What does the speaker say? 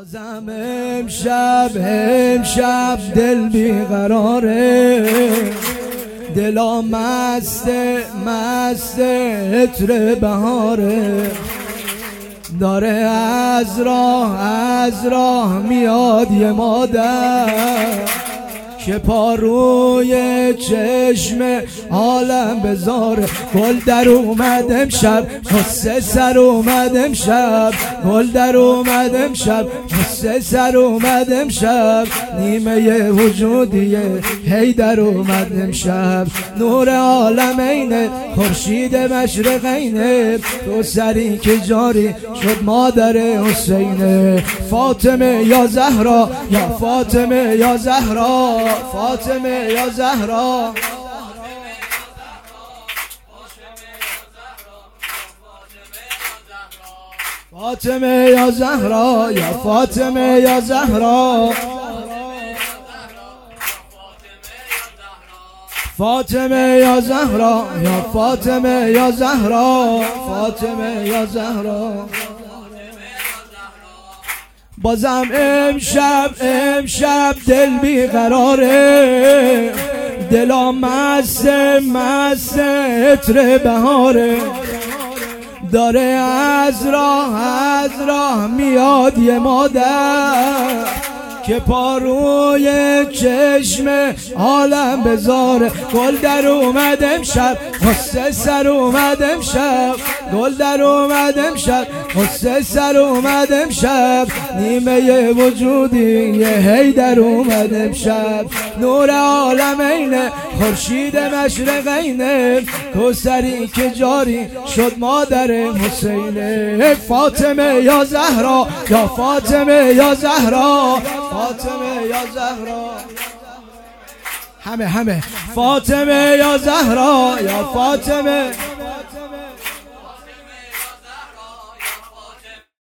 بازم امشب دل بیقراره، دلا مست عطر بهاره، داره از راه میاد یه مادر که پاروی چشم عالم بذاره. گل در اومد امشب، قصه سر اومد امشب، گل در اومد امشب، قصه سر اومد امشب، نیمه وجودیه هی در اومد امشب، نور عالمینه خورشید مشرقینه، تو سری که جاری شد مادر حسینه. فاطمه یا زهرا، یا فاطمه یا زهرا، فاطمه یا زهرا، فاطمه یا زهرا، یا فاطمه یا زهرا، فاطمه یا زهرا، یا فاطمه یا زهرا، فاطمه یا زهرا. بازم امشب دل بیقراره، دلا مست عطر بهاره، داره از راه میاد یه مادر که پاروی چشم عالم بذاره. گل در اومد امشب، قصه سر اومد امشب، گل در اومد امشب، قصه سر اومد امشب، نیمه وجودی یه هی در اومد امشب، نور عالمینه خورشید مشرقینه، کوثری که جاری شد مادر حسینه. فاطمه یا زهرا، یا فاطمه یا زهرا، فاطمه یا زهرا، همه فاطمه یا زهرا، یا فاطمه